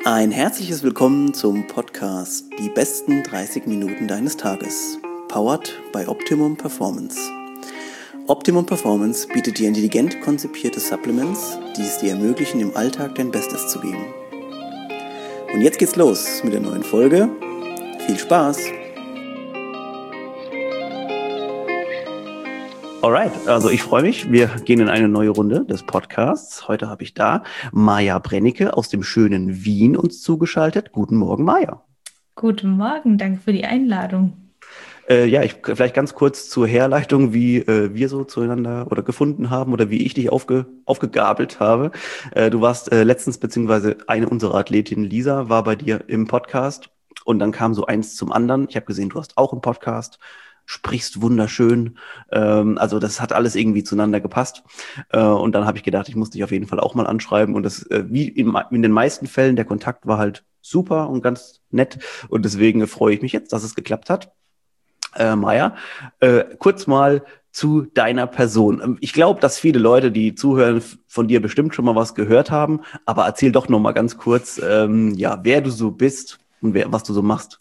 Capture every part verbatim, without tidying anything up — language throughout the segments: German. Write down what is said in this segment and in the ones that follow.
Ein herzliches Willkommen zum Podcast Die besten dreißig Minuten deines Tages, powered by Optimum Performance. Optimum Performance bietet dir intelligent konzipierte Supplements, die es dir ermöglichen, im Alltag dein Bestes zu geben. Und jetzt geht's los mit der neuen Folge. Viel Spaß! Alright, also ich freue mich. Wir gehen in eine neue Runde des Podcasts. Heute habe ich da Maja Brennecke aus dem schönen Wien uns zugeschaltet. Guten Morgen, Maja. Guten Morgen, danke für die Einladung. Äh, ja, ich vielleicht ganz kurz zur Herleitung, wie äh, wir so zueinander oder gefunden haben oder wie ich dich aufge, aufgegabelt habe. Äh, du warst äh, letztens, beziehungsweise eine unserer Athletinnen, Lisa, war bei dir im Podcast und dann kam so eins zum anderen. Ich habe gesehen, du hast auch einen Podcast. Sprichst wunderschön, ähm, also das hat alles irgendwie zueinander gepasst äh, und dann habe ich gedacht, ich muss dich auf jeden Fall auch mal anschreiben und das, äh, wie in, in den meisten Fällen, der Kontakt war halt super und ganz nett und deswegen freue ich mich jetzt, dass es geklappt hat. Äh, Maja, äh, kurz mal zu deiner Person. Ich glaube, dass viele Leute, die zuhören, von dir bestimmt schon mal was gehört haben, aber erzähl doch noch mal ganz kurz, ähm, ja, wer du so bist und wer, was du so machst.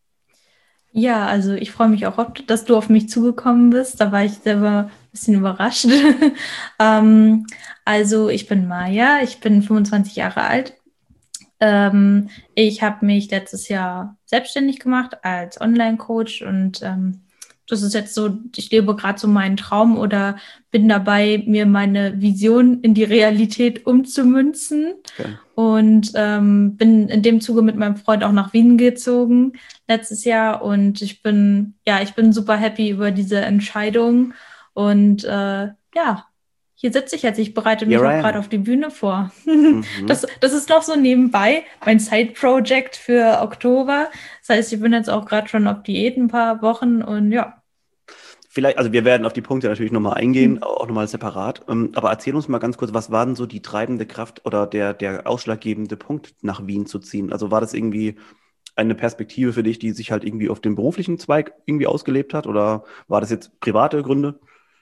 Ja, also ich freue mich auch, dass du auf mich zugekommen bist. Da war ich selber ein bisschen überrascht. ähm, also ich bin Maja, ich bin fünfundzwanzig Jahre alt. Ähm, ich habe mich letztes Jahr selbstständig gemacht als Online-Coach und ähm, das ist jetzt so, ich lebe gerade so meinen Traum oder bin dabei, mir meine Vision in die Realität umzumünzen. Okay. Und ähm, bin in dem Zuge mit meinem Freund auch nach Wien gezogen letztes Jahr. Und ich bin, ja, ich bin super happy über diese Entscheidung. Und äh, ja, hier sitze ich jetzt. Ich bereite mich auch gerade auf die Bühne vor. Mhm. Das, das ist noch so nebenbei mein Side-Project für Oktober. Das heißt, ich bin jetzt auch gerade schon auf Diät ein paar Wochen und ja. Vielleicht, also wir werden auf die Punkte natürlich nochmal eingehen, mhm. auch nochmal separat. Aber erzähl uns mal ganz kurz, was war denn so die treibende Kraft oder der, der ausschlaggebende Punkt, nach Wien zu ziehen? Also war das irgendwie eine Perspektive für dich, die sich halt irgendwie auf dem beruflichen Zweig irgendwie ausgelebt hat? Oder war das jetzt private Gründe?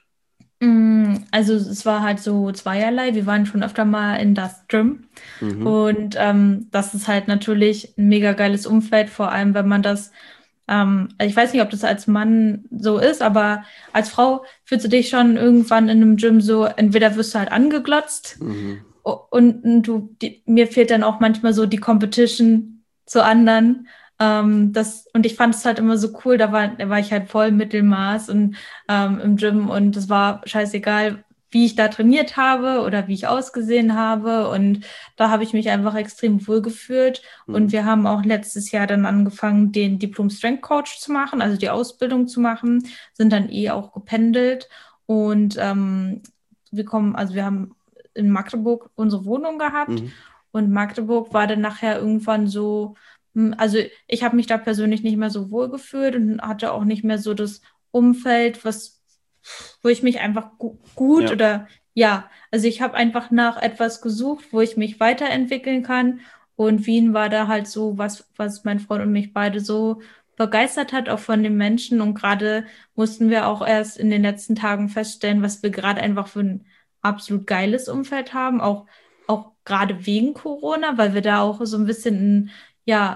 Also es war halt so zweierlei. Wir waren schon öfter mal in das Gym. Mhm. Und ähm, das ist halt natürlich ein mega geiles Umfeld, vor allem wenn man das Ähm, also ich weiß nicht, ob das als Mann so ist, aber als Frau fühlst du dich schon irgendwann in einem Gym so, entweder wirst du halt angeglotzt mhm. und, und du, die, mir fehlt dann auch manchmal so die Competition zu anderen. Ähm, das, und ich fand es halt immer so cool, da war, da war ich halt voll Mittelmaß und, ähm, im Gym und es war scheißegal, wie ich da trainiert habe oder wie ich ausgesehen habe. Und da habe ich mich einfach extrem wohl gefühlt. Mhm. Und wir haben auch letztes Jahr dann angefangen, den Diplom Strength Coach zu machen, also die Ausbildung zu machen, sind dann eh auch gependelt. Und ähm, wir kommen, also wir haben in Magdeburg unsere Wohnung gehabt. Mhm. Und Magdeburg war dann nachher irgendwann so, also ich habe mich da persönlich nicht mehr so wohl gefühlt und hatte auch nicht mehr so das Umfeld, was wo ich mich einfach gu- gut ja. oder ja, also ich habe einfach nach etwas gesucht, wo ich mich weiterentwickeln kann und Wien war da halt so, was, was mein Freund und mich beide so begeistert hat, auch von den Menschen und gerade mussten wir auch erst in den letzten Tagen feststellen, was wir gerade einfach für ein absolut geiles Umfeld haben, auch, auch gerade wegen Corona, weil wir da auch so ein bisschen ein, ja,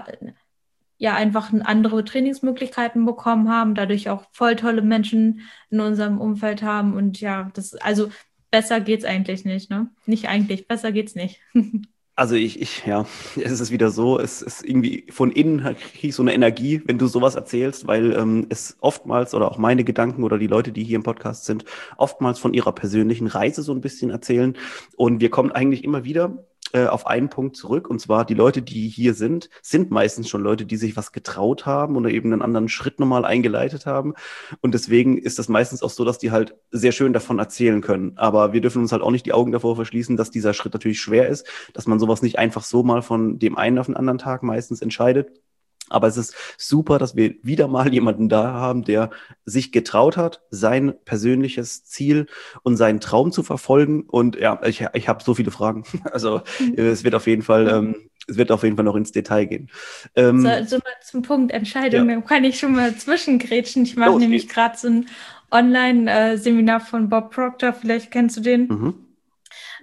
ja einfach andere Trainingsmöglichkeiten bekommen haben, dadurch auch voll tolle Menschen in unserem Umfeld haben und ja, das, also besser geht's eigentlich nicht, ne? Nicht eigentlich, besser geht's nicht. Also ich, ich, ja, es ist wieder so, es ist irgendwie von innen kriege ich so eine Energie, wenn du sowas erzählst, weil ähm, es oftmals oder auch meine Gedanken oder die Leute, die hier im Podcast sind, oftmals von ihrer persönlichen Reise so ein bisschen erzählen und wir kommen eigentlich immer wieder äh, auf einen Punkt zurück und zwar die Leute, die hier sind, sind meistens schon Leute, die sich was getraut haben oder eben einen anderen Schritt nochmal eingeleitet haben und deswegen ist das meistens auch so, dass die halt sehr schön davon erzählen können, aber wir dürfen uns halt auch nicht die Augen davor verschließen, dass dieser Schritt natürlich schwer ist, dass man sowas nicht einfach so mal von dem einen auf den anderen Tag meistens entscheidet. Aber es ist super, dass wir wieder mal jemanden da haben, der sich getraut hat, sein persönliches Ziel und seinen Traum zu verfolgen. Und ja, ich, ich habe so viele Fragen. Also mhm. es wird auf jeden Fall, ähm, es wird auf jeden Fall noch ins Detail gehen. Ähm, so, so mal zum Punkt Entscheidung, ja. Dann kann ich schon mal zwischengrätschen. Ich mache nämlich gerade so ein Online-Seminar von Bob Proctor, vielleicht kennst du den. Mhm.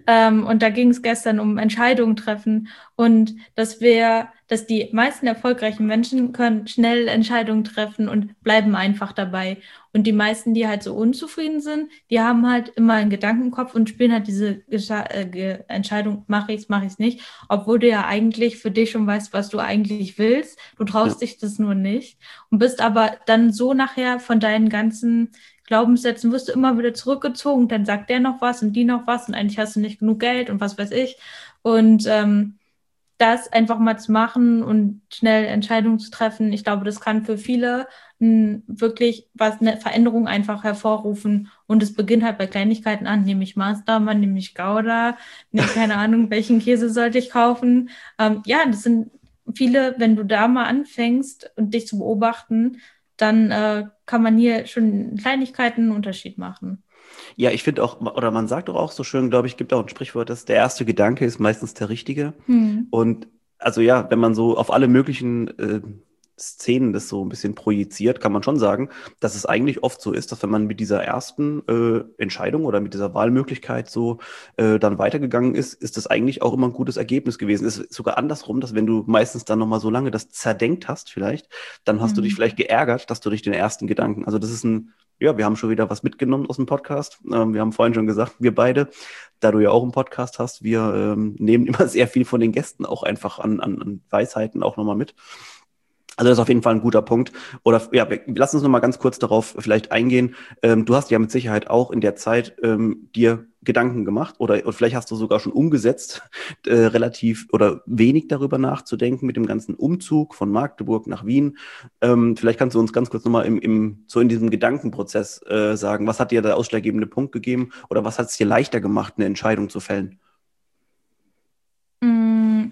Ähm, und da ging es gestern um Entscheidungen treffen und dass wir, dass die meisten erfolgreichen Menschen können schnell Entscheidungen treffen und bleiben einfach dabei. Und die meisten, die halt so unzufrieden sind, die haben halt immer einen Gedanken im Kopf und spielen halt diese Gescha- äh, Entscheidung, mache ich es, mache ich es nicht, obwohl du ja eigentlich für dich schon weißt, was du eigentlich willst. Du traust Ja. dich das nur nicht und bist aber dann so nachher von deinen ganzen Glaubenssätzen wirst du immer wieder zurückgezogen, dann sagt der noch was und die noch was und eigentlich hast du nicht genug Geld und was weiß ich. Und ähm, das einfach mal zu machen und schnell Entscheidungen zu treffen, ich glaube, das kann für viele m, wirklich was eine Veränderung einfach hervorrufen. Und es beginnt halt bei Kleinigkeiten an, nehme ich Mastermann, nehme ich Gouda, nehme keine Ahnung, welchen Käse sollte ich kaufen. Ähm, ja, das sind viele, wenn du da mal anfängst und dich zu beobachten, dann äh, kann man hier schon in Kleinigkeiten einen Unterschied machen. Ja, ich finde auch, oder man sagt doch auch so schön, glaube ich, gibt auch ein Sprichwort, dass der erste Gedanke ist meistens der richtige. Hm. Und also ja, wenn man so auf alle möglichen äh, Szenen das so ein bisschen projiziert, kann man schon sagen, dass es eigentlich oft so ist, dass wenn man mit dieser ersten äh, Entscheidung oder mit dieser Wahlmöglichkeit so äh, dann weitergegangen ist, ist das eigentlich auch immer ein gutes Ergebnis gewesen. Es ist sogar andersrum, dass wenn du meistens dann nochmal so lange das zerdenkt hast vielleicht, dann hast du dich Hm. vielleicht geärgert, dass du durch den ersten Gedanken, also das ist ein, ja, wir haben schon wieder was mitgenommen aus dem Podcast. Ähm, wir haben vorhin schon gesagt, wir beide, da du ja auch einen Podcast hast, wir ähm, nehmen immer sehr viel von den Gästen auch einfach an, an, an Weisheiten auch nochmal mit. Also das ist auf jeden Fall ein guter Punkt. Oder ja, wir, lass uns noch mal ganz kurz darauf vielleicht eingehen. Ähm, du hast ja mit Sicherheit auch in der Zeit ähm, dir Gedanken gemacht oder, oder vielleicht hast du sogar schon umgesetzt, äh, relativ oder wenig darüber nachzudenken mit dem ganzen Umzug von Magdeburg nach Wien. Ähm, vielleicht kannst du uns ganz kurz noch mal im, im, so in diesem Gedankenprozess äh, sagen, was hat dir der ausschlaggebende Punkt gegeben oder was hat es dir leichter gemacht, eine Entscheidung zu fällen? Mm,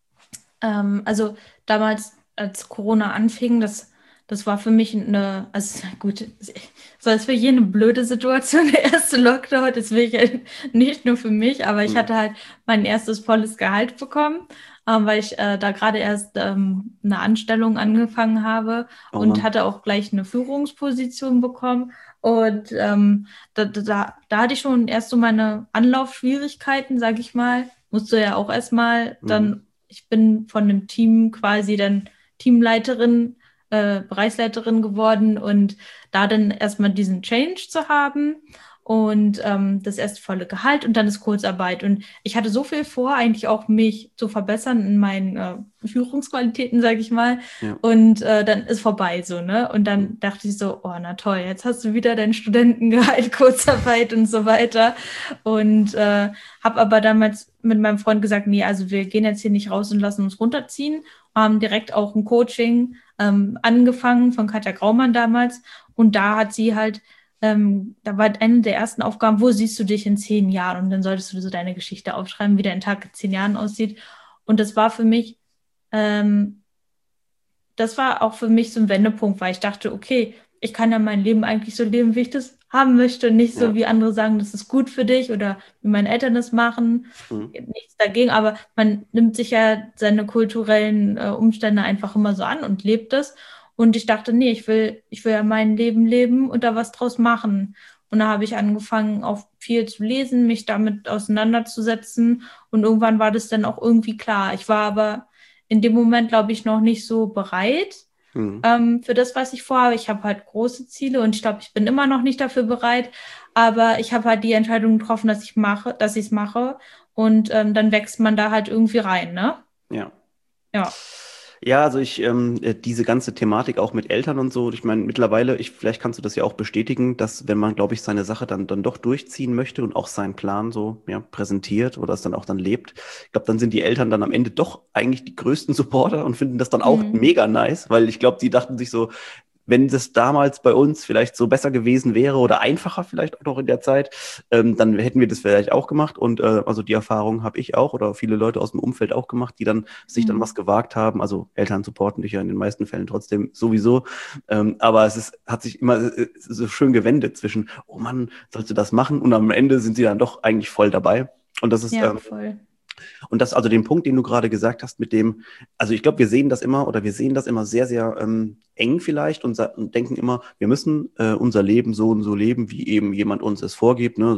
ähm, also damals, als Corona anfing, das, das war für mich eine, also gut, so als für jene blöde Situation, der erste Lockdown, das will ich ja nicht nur für mich, aber ich Hm. hatte halt mein erstes volles Gehalt bekommen, ähm, weil ich äh, da gerade erst ähm, eine Anstellung angefangen habe Oh und Mann. hatte auch gleich eine Führungsposition bekommen. Und ähm, da, da, da hatte ich schon erst so meine Anlaufschwierigkeiten, sag ich mal. Musste ja auch erstmal Mhm. dann, ich bin von einem Team quasi dann Teamleiterin, äh, Bereichsleiterin geworden und da dann erstmal diesen Change zu haben und ähm, das erste volle Gehalt und dann ist Kurzarbeit. Und ich hatte so viel vor, eigentlich auch mich zu verbessern in meinen äh, Führungsqualitäten, sage ich mal. Ja. Und äh, dann ist vorbei so, ne? Und Mhm. dann dachte ich so, oh, na toll, jetzt hast du wieder dein Studentengehalt, Kurzarbeit und so weiter. Und äh, habe aber damals mit meinem Freund gesagt, nee, also wir gehen jetzt hier nicht raus und lassen uns runterziehen. Haben direkt auch ein Coaching ähm, angefangen von Katja Graumann damals. Und da hat sie halt, ähm, da war eine der ersten Aufgaben, wo siehst du dich in zehn Jahren? Und dann solltest du so deine Geschichte aufschreiben, wie dein Tag in zehn Jahren aussieht. Und das war für mich, ähm, das war auch für mich so ein Wendepunkt, weil ich dachte, okay, ich kann ja mein Leben eigentlich so leben, wie ich das haben möchte, nicht so Ja. wie andere sagen, das ist gut für dich oder wie meine Eltern das machen. Mhm. Nichts dagegen, aber man nimmt sich ja seine kulturellen äh, Umstände einfach immer so an und lebt es. Und ich dachte, nee, ich will, ich will ja mein Leben leben und da was draus machen. Und da habe ich angefangen, auch viel zu lesen, mich damit auseinanderzusetzen. Und irgendwann war das dann auch irgendwie klar. Ich war aber in dem Moment, glaube ich, noch nicht so bereit Mhm. ähm, für das, was ich vorhabe. Ich habe halt große Ziele und ich glaube, ich bin immer noch nicht dafür bereit. Aber ich habe halt die Entscheidung getroffen, dass ich mache, dass ich es mache. Und ähm, dann wächst man da halt irgendwie rein, ne? Ja. Ja. Ja, also ich, ähm, äh, diese ganze Thematik auch mit Eltern und so, ich meine, mittlerweile, ich, vielleicht kannst du das ja auch bestätigen, dass wenn man, glaube ich, seine Sache dann, dann doch durchziehen möchte und auch seinen Plan so, ja, präsentiert oder es dann auch dann lebt, ich glaube, dann sind die Eltern dann am Ende doch eigentlich die größten Supporter und finden das dann auch Mhm. mega nice, weil ich glaube, die dachten sich so, wenn das damals bei uns vielleicht so besser gewesen wäre oder einfacher vielleicht auch noch in der Zeit, ähm, dann hätten wir das vielleicht auch gemacht. Und äh, also die Erfahrung habe ich auch oder viele Leute aus dem Umfeld auch gemacht, die dann sich dann was Mhm. gewagt haben. Also Eltern supporten dich ja in den meisten Fällen trotzdem sowieso. Ähm, aber es ist, hat sich immer äh, so schön gewendet zwischen, oh Mann, sollst du das machen? Und am Ende sind sie dann doch eigentlich voll dabei. Und das ist, Ja, ähm, voll. und das, also den Punkt, den du gerade gesagt hast, mit dem, also ich glaube, wir sehen das immer oder wir sehen das immer sehr, sehr ähm, eng vielleicht und, sa- und denken immer, wir müssen äh, unser Leben so und so leben, wie eben jemand uns es vorgibt, ne? So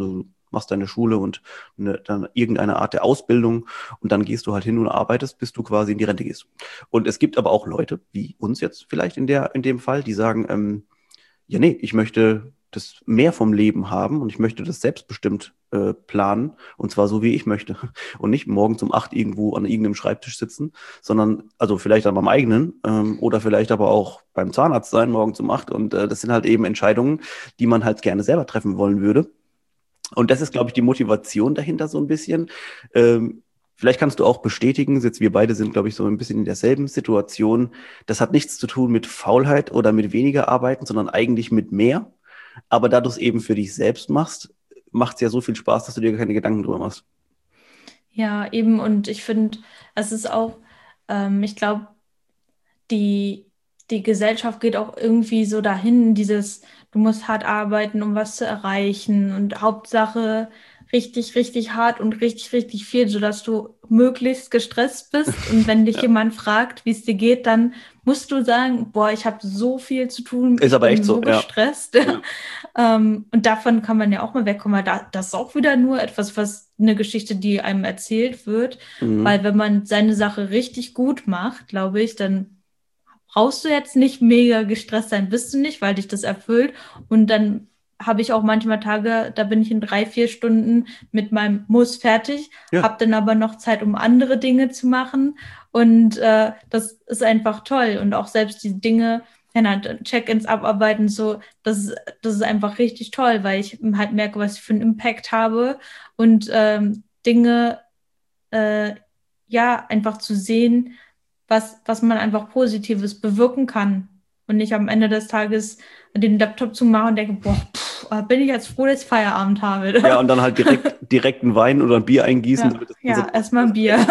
machst deine Schule und eine, dann irgendeine Art der Ausbildung und dann gehst du halt hin und arbeitest, bis du quasi in die Rente gehst. Und es gibt aber auch Leute, wie uns jetzt vielleicht in der, in dem Fall, die sagen, ähm, ja, nee, ich möchte das mehr vom Leben haben und ich möchte das selbstbestimmt äh, planen und zwar so, wie ich möchte und nicht morgens um acht irgendwo an irgendeinem Schreibtisch sitzen, sondern also vielleicht an meinem eigenen ähm, oder vielleicht aber auch beim Zahnarzt sein morgens um acht und äh, das sind halt eben Entscheidungen, die man halt gerne selber treffen wollen würde. Und das ist, glaube ich, die Motivation dahinter so ein bisschen. Ähm, vielleicht kannst du auch bestätigen, jetzt wir beide sind, glaube ich, so ein bisschen in derselben Situation. Das hat nichts zu tun mit Faulheit oder mit weniger Arbeiten, sondern eigentlich mit mehr. Aber da du es eben für dich selbst machst, macht es ja so viel Spaß, dass du dir keine Gedanken drüber machst. Ja, eben. Und ich finde, es ist auch, ähm, ich glaube, die, die Gesellschaft geht auch irgendwie so dahin, dieses, du musst hart arbeiten, um was zu erreichen und Hauptsache richtig, richtig hart und richtig, richtig viel, sodass du möglichst gestresst bist und wenn dich Ja. jemand fragt, wie es dir geht, dann musst du sagen, boah, ich habe so viel zu tun, Ist ich aber bin echt so, so ja. gestresst. Ja. Ähm, und davon kann man ja auch mal wegkommen, weil da, das ist auch wieder nur etwas, was eine Geschichte, die einem erzählt wird, Mhm. weil wenn man seine Sache richtig gut macht, glaube ich, dann brauchst du jetzt nicht mega gestresst sein, bist du nicht, weil dich das erfüllt. Und dann habe ich auch manchmal Tage, da bin ich in drei, vier Stunden mit meinem Muss fertig, Ja. habe dann aber noch Zeit, um andere Dinge zu machen. Und äh, das ist einfach toll. Und auch selbst die Dinge, Check-ins abarbeiten, so, das ist, das ist einfach richtig toll, weil ich halt merke, was ich für einen Impact habe. Und ähm, Dinge, äh, ja, einfach zu sehen, was, was man einfach Positives bewirken kann. Und nicht am Ende des Tages den Laptop zu machen und denke, boah, pff, bin ich jetzt froh, dass ich Feierabend habe. Ja, und dann halt direkt, direkt ein Wein oder ein Bier eingießen, Ja, damit das Ganze ja, durch erstmal ein ist. Bier.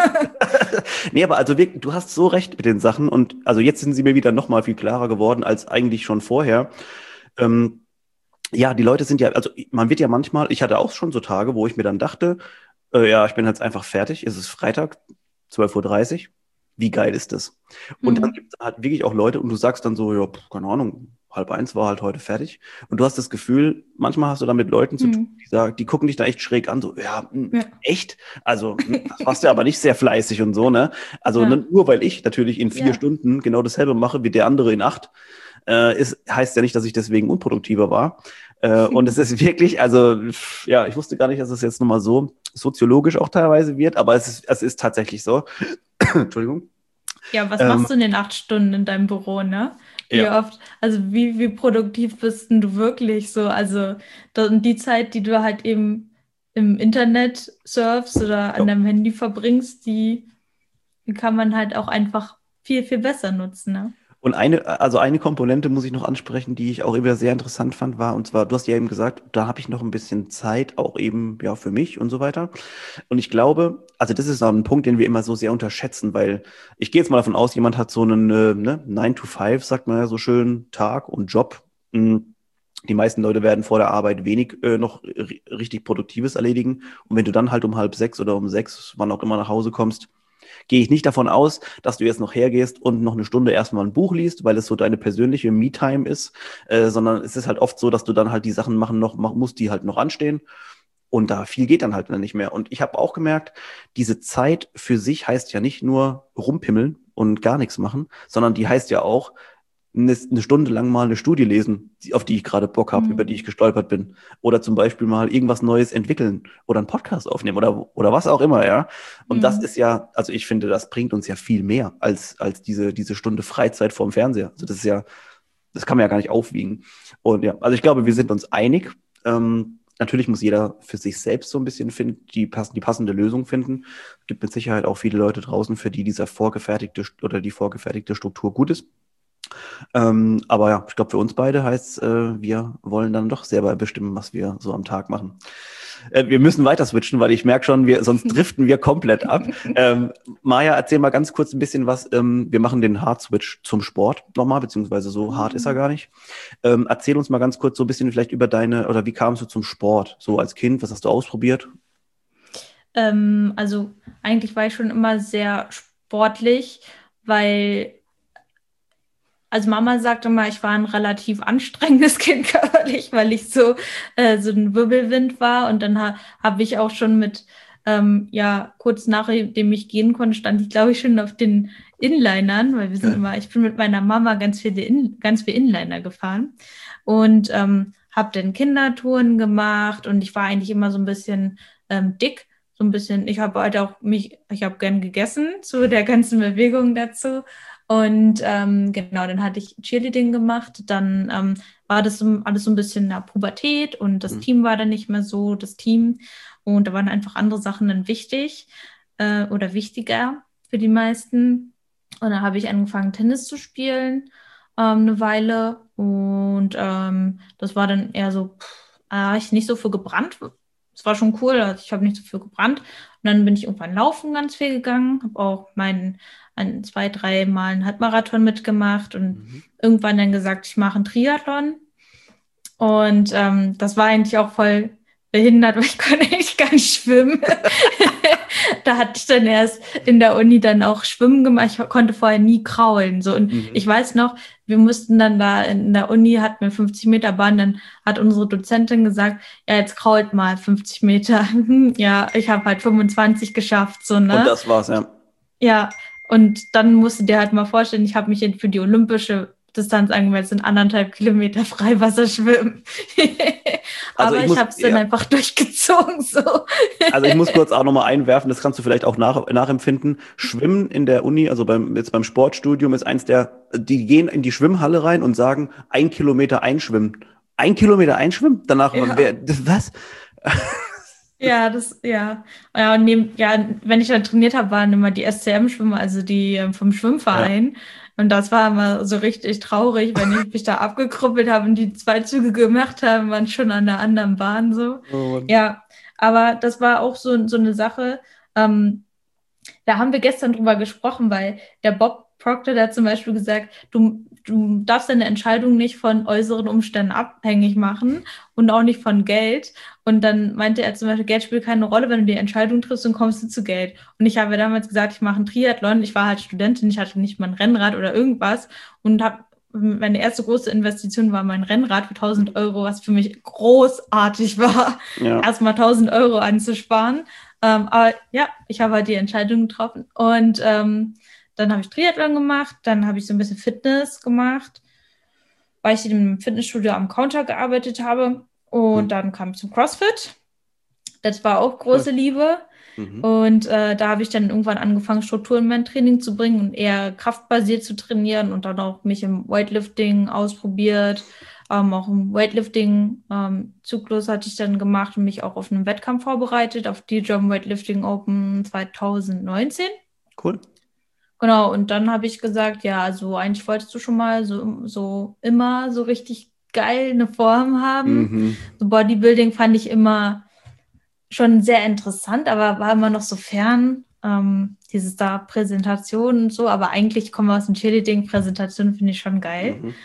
Nee, aber also wirklich, du hast so recht mit den Sachen und also jetzt sind sie mir wieder noch mal viel klarer geworden als eigentlich schon vorher. Ähm, ja, die Leute sind ja, also man wird ja manchmal, ich hatte auch schon so Tage, wo ich mir dann dachte, äh, ja, ich bin jetzt einfach fertig, es ist Freitag, zwölf Uhr dreißig. Wie geil ist das? Und dann Hm. gibt es halt wirklich auch Leute und du sagst dann so, ja, pf, keine Ahnung, halb eins war halt heute fertig. Und du hast das Gefühl, manchmal hast du da mit Leuten zu tun, Hm. die sagen, die gucken dich da echt schräg an, so, ja, mh, Ja. echt? Also, mh, das warst du aber nicht sehr fleißig und so, ne? Also, Ja. ne, nur weil ich natürlich in vier Ja. Stunden genau dasselbe mache wie der andere in acht, äh, ist, heißt ja nicht, dass ich deswegen unproduktiver war. Äh, und es ist wirklich, also, pff, ja, ich wusste gar nicht, dass es jetzt nochmal so soziologisch auch teilweise wird, aber es ist, es ist tatsächlich so. Entschuldigung. Ja, was Ähm, machst du in den acht Stunden in deinem Büro, ne? Wie ja. oft, also wie, wie produktiv bist denn du wirklich so? Also da- die Zeit, die du halt eben im Internet surfst oder an Ja. deinem Handy verbringst, die, die kann man halt auch einfach viel, viel besser nutzen, ne? Und eine, also eine Komponente muss ich noch ansprechen, die ich auch immer sehr interessant fand, war, und zwar, du hast ja eben gesagt, da habe ich noch ein bisschen Zeit, auch eben ja für mich und so weiter. Und ich glaube, also das ist auch ein Punkt, den wir immer so sehr unterschätzen, weil ich gehe jetzt mal davon aus, jemand hat so einen äh, ne, nine to five, sagt man ja so schön, Tag und Job. Mm, Die meisten Leute werden vor der Arbeit wenig äh, noch ri- richtig Produktives erledigen. Und wenn du dann halt um halb sechs oder um sechs, wann auch immer nach Hause kommst, gehe ich nicht davon aus, dass du jetzt noch hergehst und noch eine Stunde erstmal ein Buch liest, weil es so deine persönliche Me-Time ist, äh, sondern es ist halt oft so, dass du dann halt die Sachen machen noch, mach, musst, die halt noch anstehen. Und da viel geht dann halt nicht mehr. Und ich habe auch gemerkt, diese Zeit für sich heißt ja nicht nur rumpimmeln und gar nichts machen, sondern die heißt ja auch, eine, eine Stunde lang mal eine Studie lesen, die, auf die ich gerade Bock habe, über die ich Hm. gestolpert bin. Oder zum Beispiel mal irgendwas Neues entwickeln oder einen Podcast aufnehmen oder, oder was auch immer, ja. Und das Hm. ist ja, also ich finde, das bringt uns ja viel mehr als, als diese, diese Stunde Freizeit vorm Fernseher. Also das ist ja, das kann man ja gar nicht aufwiegen. Und ja, also ich glaube, wir sind uns einig. Ähm, natürlich muss jeder für sich selbst so ein bisschen finden, die, passen, die passende Lösung finden. Es gibt mit Sicherheit auch viele Leute draußen, für die dieser vorgefertigte oder die vorgefertigte Struktur gut ist. Ähm, aber ja, ich glaube, für uns beide heißt äh, wir wollen dann doch selber bestimmen, was wir so am Tag machen. Äh, wir müssen weiter switchen, weil ich merke schon, wir, sonst driften wir komplett ab. Ähm, Maja, erzähl mal ganz kurz ein bisschen was. Ähm, wir machen den Hard-Switch zum Sport nochmal, beziehungsweise so hart ist er gar nicht. Ähm, erzähl uns mal ganz kurz so ein bisschen vielleicht über deine, oder wie kamst du zum Sport? So als Kind, was hast du ausprobiert? Ähm, also eigentlich war ich schon immer sehr sportlich, weil Also Mama sagte mal, ich war ein relativ anstrengendes Kind körperlich, weil ich so, äh, so ein Wirbelwind war. Und dann ha habe ich auch schon mit, ähm, ja, kurz nachdem ich gehen konnte, stand ich, glaube ich, schon auf den Inlinern, weil wir sind immer, ich bin mit meiner Mama ganz viele In ganz viel Inliner gefahren und ähm, habe dann Kindertouren gemacht und ich war eigentlich immer so ein bisschen ähm, dick. So ein bisschen, ich habe halt auch mich, ich habe gern gegessen zu der ganzen Bewegung dazu. Und ähm, genau, dann hatte ich Cheerleading gemacht. Dann ähm, war das so, alles so ein bisschen in der Pubertät und das Mhm. Team war dann nicht mehr so das Team. Und da waren einfach andere Sachen dann wichtig äh, oder wichtiger für die meisten. Und dann habe ich angefangen, Tennis zu spielen, ähm, eine Weile. Und ähm, das war dann eher so, pff, da habe ich nicht so für gebrannt. Es war schon cool, also ich habe nicht so viel gebrannt. Und dann bin ich irgendwann laufen ganz viel gegangen, habe auch meinen ein, zwei, drei Mal einen Halbmarathon mitgemacht und Mhm. irgendwann dann gesagt, ich mache einen Triathlon. Und ähm, das war eigentlich auch voll behindert, weil ich konnte eigentlich gar nicht schwimmen. Da hatte ich dann erst in der Uni dann auch Schwimmen gemacht. Ich konnte vorher nie kraulen. So. Und Mhm. ich weiß noch, wir mussten dann da in der Uni, hatten wir fünfzig Meter Bahn, dann hat unsere Dozentin gesagt, ja, jetzt krault mal fünfzig Meter. Ja, ich habe halt fünfundzwanzig geschafft, so, Und ne? das war's, ja. Ja, und dann musst du dir halt mal vorstellen, ich habe mich für die olympische Distanz angemeldet, sind anderthalb Kilometer Freiwasserschwimmen. Also Aber ich ich muss, habe es dann ja, einfach durchgezogen, so. also ich muss kurz auch nochmal einwerfen, das kannst du vielleicht auch nach, nachempfinden. Schwimmen in der Uni, also beim, jetzt beim Sportstudium, ist eins der, die gehen in die Schwimmhalle rein und sagen, ein Kilometer einschwimmen. Ein Kilometer einschwimmen? Danach, wer, Ja. das, was? Ja, das, ja. Ja, und neben, ja, wenn ich dann trainiert habe, waren immer die S C M-Schwimmer, also die ähm, vom Ja. Schwimmverein. Und das war immer so richtig traurig, wenn ich mich da abgekrüppelt habe und die zwei Züge gemacht haben, waren schon an der anderen Bahn so. Oh Mann. Ja, aber das war auch so, so eine Sache. Ähm, Da haben wir gestern drüber gesprochen, weil der Bob Proctor, der hat zum Beispiel gesagt, du, du darfst deine Entscheidung nicht von äußeren Umständen abhängig machen und auch nicht von Geld. Und dann meinte er zum Beispiel, Geld spielt keine Rolle, wenn du die Entscheidung triffst, dann kommst du zu Geld. Und ich habe damals gesagt, ich mache einen Triathlon. Ich war halt Studentin, ich hatte nicht mal ein Rennrad oder irgendwas und habe meine erste große Investition war mein Rennrad für tausend Euro, was für mich großartig war, Ja, erstmal tausend Euro anzusparen. Ähm, aber ja, ich habe halt die Entscheidung getroffen. Und ähm, dann habe ich Triathlon gemacht, dann habe ich so ein bisschen Fitness gemacht, weil ich im Fitnessstudio am Counter gearbeitet habe. Und hm. dann kam ich zum CrossFit. Das war auch Cool. große Liebe. Mhm. Und äh, da habe ich dann irgendwann angefangen, Struktur in mein Training zu bringen und eher kraftbasiert zu trainieren und dann auch mich im Weightlifting ausprobiert. Ähm, auch im Weightlifting-Zyklus ähm, hatte ich dann gemacht und mich auch auf einen Wettkampf vorbereitet, auf die German Weightlifting Open zwanzig neunzehn. Cool. Genau, und dann habe ich gesagt, ja, also eigentlich wolltest du schon mal so, so immer so richtig geil eine Form haben. Mhm. So Bodybuilding fand ich immer schon sehr interessant, aber war immer noch so fern, ähm, dieses da Präsentation und so, aber eigentlich kommen wir aus dem Cheerleading, Präsentation finde ich schon geil. Mhm.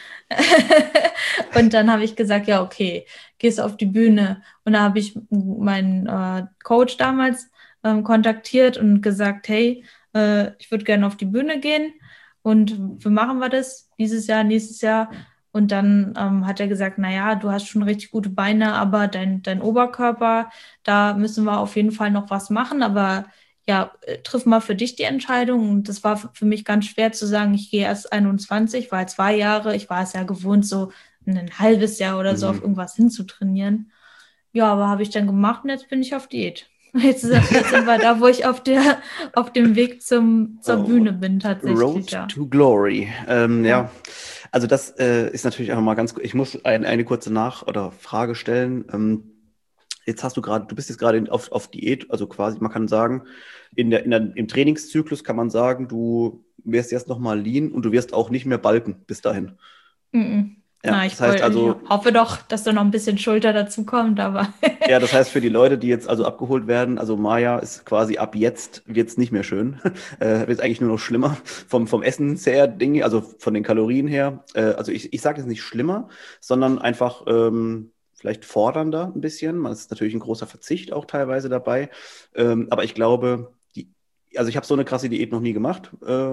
Und dann habe ich gesagt, ja, okay, gehst auf die Bühne. Und da habe ich meinen äh, Coach damals ähm, kontaktiert und gesagt, hey, äh, ich würde gerne auf die Bühne gehen und wie machen wir das dieses Jahr, nächstes Jahr? Und dann ähm, hat er gesagt, naja, du hast schon richtig gute Beine, aber dein, dein Oberkörper, da müssen wir auf jeden Fall noch was machen, aber ja, äh, triff mal für dich die Entscheidung. Und das war f- für mich ganz schwer zu sagen, ich gehe erst einundzwanzig, war zwei Jahre, ich war es ja gewohnt, so ein halbes Jahr oder so auf Mhm. irgendwas hinzutrainieren. Ja, aber habe ich dann gemacht und jetzt bin ich auf Diät. Jetzt, jetzt sind wir da, wo ich auf der, auf dem Weg zum, zur Oh, Bühne bin, tatsächlich, Road ja. to Glory. Ähm, Ja. ja, also das äh, ist natürlich einfach mal ganz, ich muss ein, eine kurze Nach- oder Frage stellen. Ähm, jetzt hast du gerade, du bist jetzt gerade in- auf, auf Diät, also quasi, man kann sagen, in der, in der, im Trainingszyklus kann man sagen, du wirst jetzt nochmal lean und du wirst auch nicht mehr balken bis dahin. Mhm. Ja, Na, das ich, heißt woll, ich also, hoffe doch, dass da noch ein bisschen Schulter dazu kommt, aber ja, das heißt für die Leute, die jetzt also abgeholt werden, also Maja ist quasi ab jetzt wird's nicht mehr schön. Äh, wird eigentlich nur noch schlimmer vom, vom Essen her, Ding, also von den Kalorien her. Äh, also ich, ich sage jetzt nicht schlimmer, sondern einfach ähm, vielleicht fordernder ein bisschen. Man ist natürlich ein großer Verzicht auch teilweise dabei. Ähm, aber ich glaube, die, also ich habe so eine krasse Diät noch nie gemacht. Äh,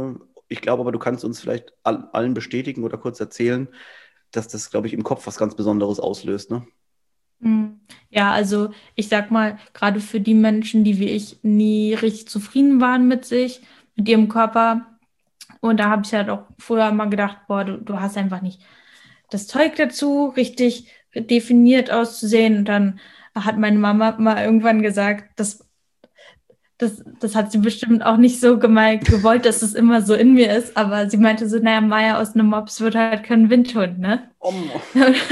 ich glaube aber, du kannst uns vielleicht all, allen bestätigen oder kurz erzählen, dass das, glaube ich, im Kopf was ganz Besonderes auslöst, ne? Hm. Ja, also ich sag mal, gerade für die Menschen, die wie ich nie richtig zufrieden waren mit sich, mit ihrem Körper, und da habe ich halt auch früher mal gedacht, boah, du, du hast einfach nicht das Zeug dazu, richtig definiert auszusehen. Und dann hat meine Mama mal irgendwann gesagt, das, das, das hat sie bestimmt auch nicht so gemeint, gewollt, dass es immer so in mir ist, aber sie meinte so, naja, Maya aus einem Mops wird halt kein Windhund, ne? Oh.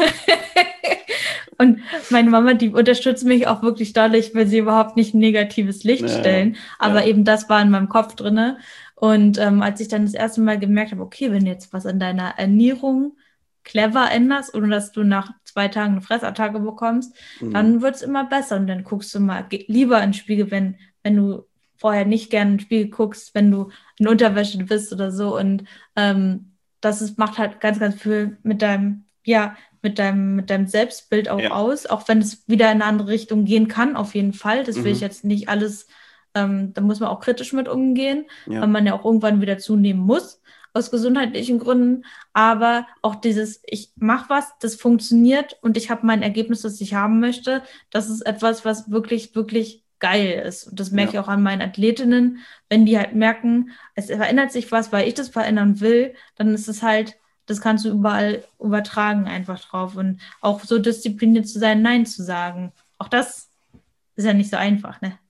Und meine Mama, die unterstützt mich auch wirklich doll. Ich will sie überhaupt nicht ein negatives Licht Ja, stellen. Aber ja. eben das war in meinem Kopf drinne. Und ähm, als ich dann das erste Mal gemerkt habe, okay, wenn du jetzt was an deiner Ernährung clever änderst, ohne dass du nach zwei Tagen eine Fressattacke bekommst, Mhm. dann wird es immer besser. Und dann guckst du mal geh lieber in den Spiegel, wenn, wenn du vorher nicht gerne in den Spiegel guckst, wenn du in Unterwäsche bist oder so. Und ähm, das ist, macht halt ganz, ganz viel mit deinem, ja, mit deinem, mit deinem Selbstbild auch Ja. aus, auch wenn es wieder in eine andere Richtung gehen kann, auf jeden Fall. Das will Mhm. ich jetzt nicht alles, ähm, da muss man auch kritisch mit umgehen, Ja. weil man ja auch irgendwann wieder zunehmen muss, aus gesundheitlichen Gründen. Aber auch dieses, ich mache was, das funktioniert und ich habe mein Ergebnis, das ich haben möchte, das ist etwas, was wirklich, wirklich geil ist. Und das merke Ja. ich auch an meinen Athletinnen, wenn die halt merken, es verändert sich was, weil ich das verändern will, dann ist es halt, das kannst du überall übertragen einfach drauf. Und auch so diszipliniert zu sein, Nein zu sagen. Auch das ist ja nicht so einfach, ne?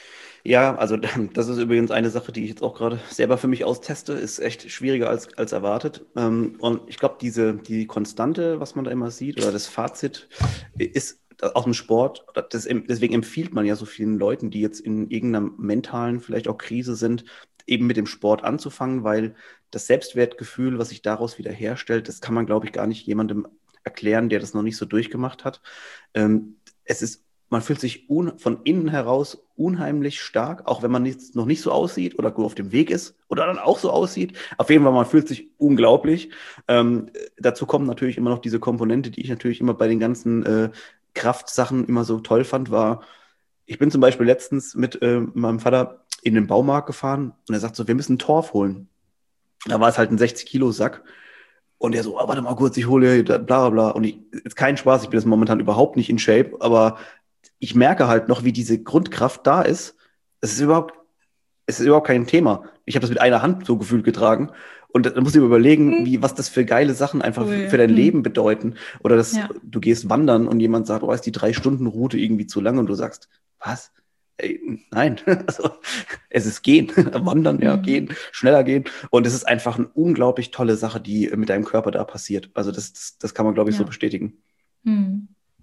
Ja, also das ist übrigens eine Sache, die ich jetzt auch gerade selber für mich austeste, ist echt schwieriger als, als erwartet. Ähm, und ich glaube, diese, die Konstante, was man da immer sieht, oder das Fazit ist aus dem Sport, das, deswegen empfiehlt man ja so vielen Leuten, die jetzt in irgendeiner mentalen, vielleicht auch Krise sind, eben mit dem Sport anzufangen, weil das Selbstwertgefühl, was sich daraus wieder herstellt, das kann man, glaube ich, gar nicht jemandem erklären, der das noch nicht so durchgemacht hat. Ähm, es ist Man fühlt sich un- von innen heraus unheimlich stark, auch wenn man nicht, noch nicht so aussieht oder gut auf dem Weg ist oder dann auch so aussieht. Auf jeden Fall, man fühlt sich unglaublich. Ähm, dazu kommt natürlich immer noch diese Komponente, die ich natürlich immer bei den ganzen äh, Kraftsachen immer so toll fand, war, ich bin zum Beispiel letztens mit äh, meinem Vater in den Baumarkt gefahren und er sagt so, wir müssen einen Torf holen. Da war es halt ein sechzig-Kilo-Sack. Und er so, oh, warte mal kurz, ich hole bla bla bla. Und ich, ist kein Spaß, ich bin jetzt momentan überhaupt nicht in Shape, aber ich merke halt noch, wie diese Grundkraft da ist. Es ist überhaupt, es ist überhaupt kein Thema. Ich habe das mit einer Hand so gefühlt getragen. Und da musst du dir überlegen, wie, was das für geile Sachen einfach Cool. für dein Hm. Leben bedeuten. Oder dass Ja. du gehst wandern und jemand sagt, oh, ist die Drei-Stunden-Route irgendwie zu lang? Und du sagst, was? Ey, nein. Also, es ist gehen. Wandern, ja, Mhm. gehen, schneller gehen. Und es ist einfach eine unglaublich tolle Sache, die mit deinem Körper da passiert. Also das, das, das kann man, glaube ich, so Ja. bestätigen. Hm.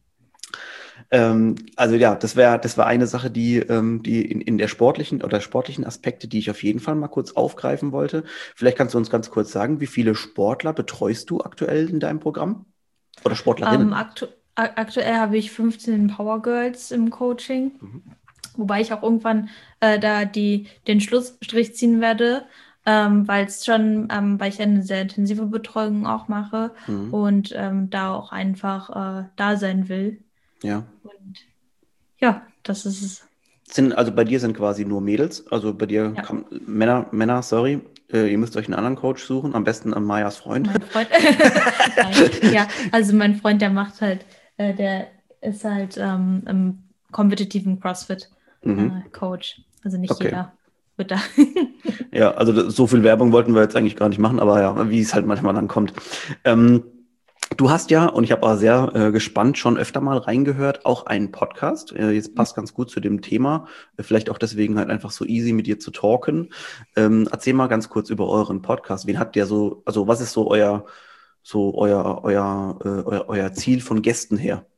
Ähm, also ja, das wäre das war eine Sache, die, ähm, die in, in der sportlichen oder sportlichen Aspekte, die ich auf jeden Fall mal kurz aufgreifen wollte. Vielleicht kannst du uns ganz kurz sagen, wie viele Sportler betreust du aktuell in deinem Programm? Oder Sportlerinnen? Ähm, aktu a- aktuell habe ich fünfzehn Power Girls im Coaching, Mhm. wobei ich auch irgendwann äh, da die, den Schlussstrich ziehen werde, ähm, weil es schon, ähm, weil ich eine sehr intensive Betreuung auch mache Mhm. und ähm, da auch einfach äh, da sein will. Ja. Und ja, das ist es. Sind, also bei dir sind quasi nur Mädels, also bei dir Ja. kann, Männer, Männer, sorry, äh, ihr müsst euch einen anderen Coach suchen, am besten an Mayas Freund. Mein Freund. Nein, ja, also mein Freund, der macht halt, äh, der ist halt ähm, im kompetitiven CrossFit Mhm. äh, Coach. Also nicht Okay. jeder wird da. Ja, also das- so viel Werbung wollten wir jetzt eigentlich gar nicht machen, aber ja, wie es halt manchmal dann kommt. Ähm, du hast ja, und ich habe auch sehr äh, gespannt schon öfter mal reingehört, auch einen Podcast. Äh, jetzt passt ganz gut zu dem Thema. Äh, vielleicht auch deswegen halt einfach so easy mit dir zu talken. Ähm, erzähl mal ganz kurz über euren Podcast. Wen hat der so, also was ist so euer, so euer, euer, äh, euer, euer Ziel von Gästen her?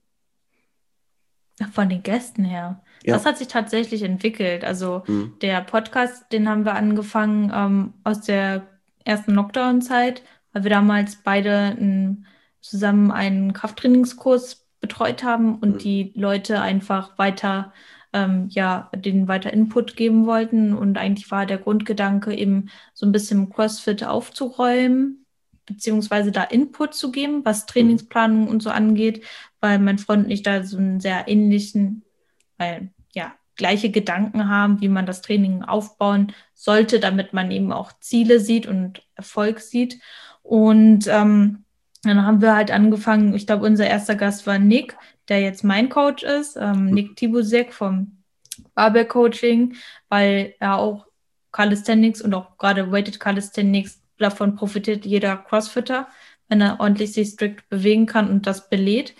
Von den Gästen her. Ja. Das hat sich tatsächlich entwickelt. Also Mhm. der Podcast, den haben wir angefangen ähm, aus der ersten Lockdown-Zeit, weil wir damals beide ein, zusammen einen Krafttrainingskurs betreut haben und Mhm. die Leute einfach weiter, ähm, ja, denen weiter Input geben wollten. Und eigentlich war der Grundgedanke eben so ein bisschen CrossFit aufzuräumen, beziehungsweise da Input zu geben, was Trainingsplanung und so angeht, weil mein Freund und ich da so einen sehr ähnlichen, weil ja, gleiche Gedanken haben, wie man das Training aufbauen sollte, damit man eben auch Ziele sieht und Erfolg sieht. Und ähm, dann haben wir halt angefangen, ich glaube, unser erster Gast war Nick, der jetzt mein Coach ist, ähm, Nick Tibusek vom Barbell Coaching, weil er auch Calisthenics und auch gerade Weighted Calisthenics, davon profitiert jeder Crossfitter, wenn er ordentlich sich strikt bewegen kann und das belädt.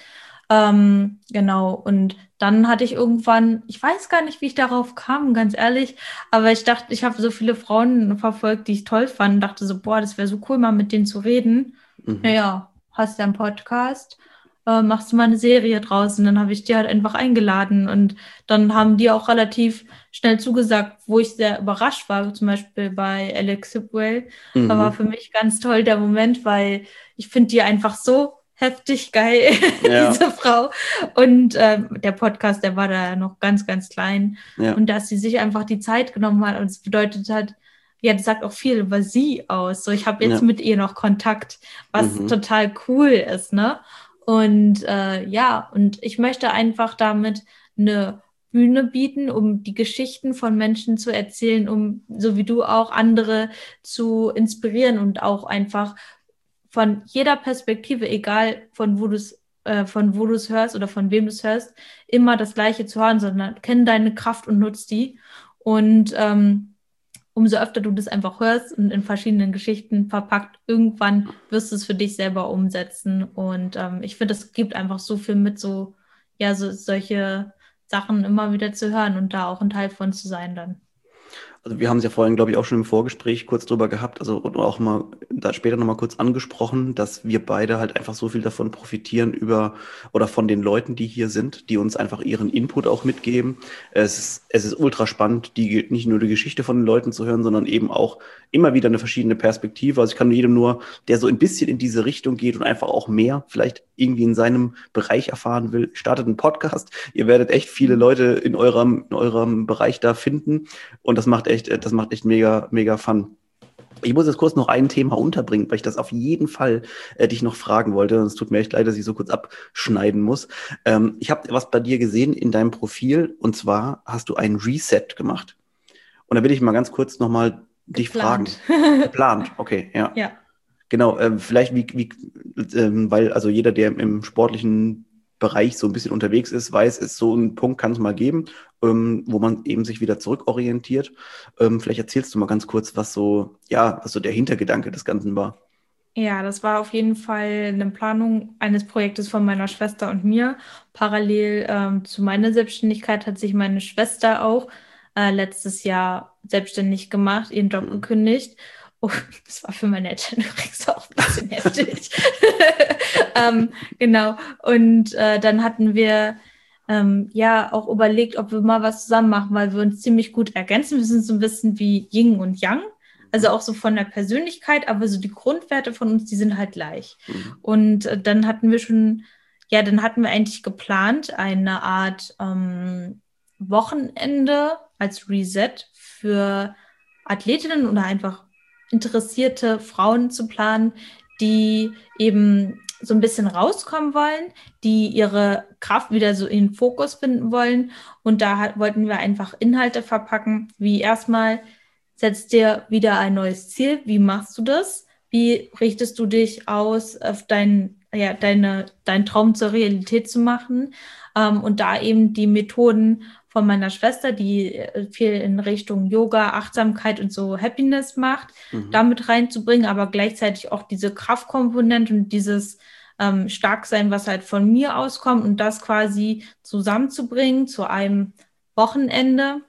Ähm, genau, und dann hatte ich irgendwann, ich weiß gar nicht, wie ich darauf kam, ganz ehrlich, aber ich dachte, ich habe so viele Frauen verfolgt, die ich toll fand und dachte so, boah, das wäre so cool, mal mit denen zu reden. Mhm. Naja, hast du einen Podcast, äh, machst du mal eine Serie draus und dann habe ich die halt einfach eingeladen und dann haben die auch relativ schnell zugesagt, wo ich sehr überrascht war, zum Beispiel bei Alex Sipwell. Mhm. Da war für mich ganz toll der Moment, weil ich finde die einfach so heftig geil, Ja. diese Frau. Und ähm, der Podcast, der war da noch ganz, ganz klein. Ja. Und dass sie sich einfach die Zeit genommen hat und es bedeutet hat, ja, das sagt auch viel über sie aus. So, ich habe jetzt Ja. mit ihr noch Kontakt, was Mhm. total cool ist, ne? Und äh, ja, und ich möchte einfach damit eine Bühne bieten, um die Geschichten von Menschen zu erzählen, um, so wie du auch, andere zu inspirieren und auch einfach von jeder Perspektive, egal von wo du es äh, von wo du es hörst oder von wem du es hörst, immer das Gleiche zu hören, sondern kenn deine Kraft und nutz die. Und ähm, umso öfter du das einfach hörst und in verschiedenen Geschichten verpackt, irgendwann wirst du es für dich selber umsetzen. Und ähm, ich finde, es gibt einfach so viel mit, so, ja, so solche Sachen immer wieder zu hören und da auch ein Teil von zu sein dann. Also wir haben es ja vorhin, glaube ich, auch schon im Vorgespräch kurz drüber gehabt, also und auch mal da später nochmal kurz angesprochen, dass wir beide halt einfach so viel davon profitieren über oder von den Leuten, die hier sind, die uns einfach ihren Input auch mitgeben. Es ist, es ist ultra spannend, die, nicht nur die Geschichte von den Leuten zu hören, sondern eben auch immer wieder eine verschiedene Perspektive. Also ich kann jedem nur, der so ein bisschen in diese Richtung geht und einfach auch mehr vielleicht irgendwie in seinem Bereich erfahren will, startet einen Podcast. Ihr werdet echt viele Leute in eurem, in eurem Bereich da finden und das macht echt Das macht echt mega, mega Fun. Ich muss jetzt kurz noch ein Thema unterbringen, weil ich das auf jeden Fall äh, dich noch fragen wollte. Es tut mir echt leid, dass ich so kurz abschneiden muss. Ähm, ich habe was bei dir gesehen in deinem Profil und zwar hast du ein Reset gemacht. Und da will ich mal ganz kurz nochmal dich fragen. Geplant, okay, ja. Ja. Genau, äh, vielleicht wie, wie ähm, weil also jeder, der im, im sportlichen Bereich so ein bisschen unterwegs ist, weiß, es so einen Punkt kann es mal geben, ähm, wo man eben sich wieder zurückorientiert. Ähm, vielleicht erzählst du mal ganz kurz, was so, ja, was so der Hintergedanke des Ganzen war. Ja, das war auf jeden Fall eine Planung eines Projektes von meiner Schwester und mir. Parallel ähm, zu meiner Selbstständigkeit hat sich meine Schwester auch äh, letztes Jahr selbstständig gemacht, ihren Job Mhm. gekündigt. Oh, das war für meine Eltern übrigens auch ein bisschen heftig. ähm, genau. Und äh, dann hatten wir ähm, ja auch überlegt, ob wir mal was zusammen machen, weil wir uns ziemlich gut ergänzen. Wir sind so ein bisschen wie Yin und Yang. Also auch so von der Persönlichkeit, aber so die Grundwerte von uns, die sind halt gleich. Mhm. Und äh, dann hatten wir schon, ja, dann hatten wir eigentlich geplant, eine Art ähm, Wochenende als Reset für Athletinnen oder einfach interessierte Frauen zu planen, die eben so ein bisschen rauskommen wollen, die ihre Kraft wieder so in den Fokus finden wollen. Und da hat, wollten wir einfach Inhalte verpacken, wie erstmal setz dir wieder ein neues Ziel. Wie machst du das? Wie richtest du dich aus, auf dein, ja, deine, deinen Traum zur Realität zu machen? Ähm, und da eben die Methoden von meiner Schwester, die viel in Richtung Yoga, Achtsamkeit und so Happiness macht, Mhm. damit reinzubringen, aber gleichzeitig auch diese Kraftkomponente und dieses ähm, Starksein, was halt von mir auskommt und das quasi zusammenzubringen zu einem Wochenende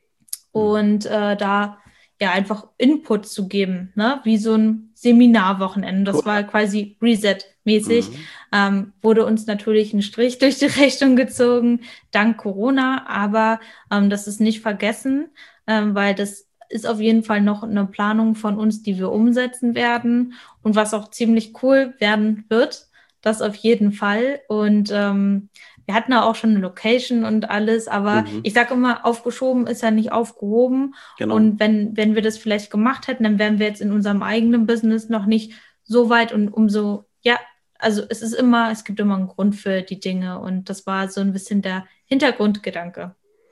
und äh, da ja einfach Input zu geben, ne? Wie so ein Seminarwochenende. Das Cool. war quasi Reset-mäßig. Mhm. Ähm, wurde uns natürlich ein Strich durch die Rechnung gezogen, dank Corona, aber ähm, das ist nicht vergessen, ähm, weil das ist auf jeden Fall noch eine Planung von uns, die wir umsetzen werden und was auch ziemlich cool werden wird, das auf jeden Fall. Und ähm, wir hatten ja auch schon eine Location und alles, aber Mhm. ich sage immer, aufgeschoben ist ja nicht aufgehoben. Genau. Und wenn, wenn wir das vielleicht gemacht hätten, dann wären wir jetzt in unserem eigenen Business noch nicht so weit und umso, ja, also es ist immer, es gibt immer einen Grund für die Dinge und das war so ein bisschen der Hintergrundgedanke.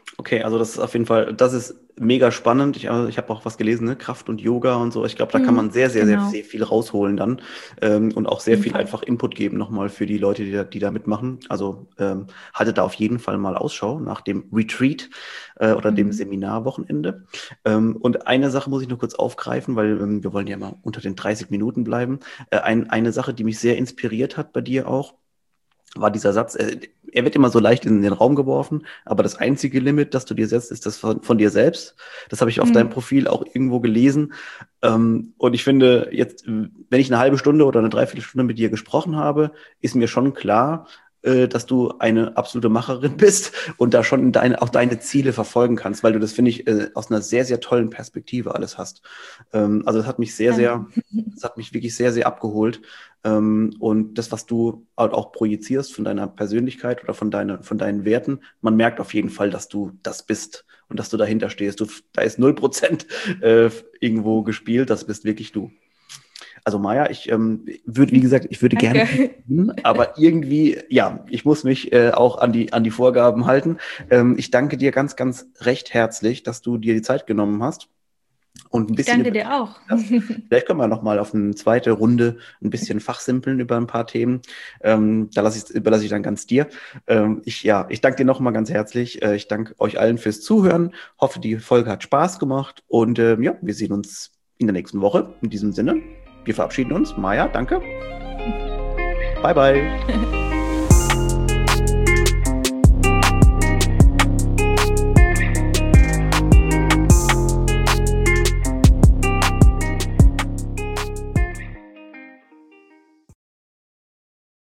Okay, also das ist auf jeden Fall, das ist mega spannend. Ich, also ich habe auch was gelesen, ne? Kraft und Yoga und so. Ich glaube, da kann man Mhm, sehr, sehr, sehr, genau, sehr viel rausholen dann ähm, und auch auf sehr jeden viel Fall. einfach Input geben nochmal für die Leute, die da, die da mitmachen. Also ähm, haltet da auf jeden Fall mal Ausschau nach dem Retreat äh, oder dem Mhm. Seminarwochenende. Ähm, und eine Sache muss ich noch kurz aufgreifen, weil ähm, wir wollen ja mal unter den dreißig Minuten bleiben. Äh, ein, eine Sache, die mich sehr inspiriert hat bei dir auch, war dieser Satz, äh, er wird immer so leicht in den Raum geworfen, aber das einzige Limit, das du dir setzt, ist das von, von dir selbst. Das habe ich auf deinem Mhm. Profil auch irgendwo gelesen. Ähm, und ich finde, jetzt, äh, wenn ich eine halbe Stunde oder eine Dreiviertelstunde mit dir gesprochen habe, ist mir schon klar, äh, dass du eine absolute Macherin bist und da schon deine, auch deine Ziele verfolgen kannst, weil du das, finde ich, äh, aus einer sehr, sehr tollen Perspektive alles hast. Ähm, also das hat mich sehr, Danke. sehr, das hat mich wirklich sehr, sehr abgeholt. Ähm, und das, was du halt auch projizierst von deiner Persönlichkeit oder von, deine, von deinen Werten, man merkt auf jeden Fall, dass du das bist und dass du dahinter stehst. Du, da ist null Prozent äh, irgendwo gespielt, das bist wirklich du. Also Maja, ich ähm, würde, wie gesagt, ich würde gerne, Danke. aber irgendwie, ja, ich muss mich äh, auch an die, an die Vorgaben halten. Ähm, ich danke dir ganz, ganz recht herzlich, dass du dir die Zeit genommen hast und ein Ich bisschen danke über dich dir auch. hast. Vielleicht können wir noch mal auf eine zweite Runde ein bisschen fachsimpeln über ein paar Themen. Ähm, da lasse ich, überlasse ich dann ganz dir. Ähm, ich, ja, ich danke dir noch mal ganz herzlich. Äh, ich danke euch allen fürs Zuhören. Hoffe, die Folge hat Spaß gemacht. Und ähm, ja, wir sehen uns in der nächsten Woche. In diesem Sinne, wir verabschieden uns. Maja, danke. Bye, bye.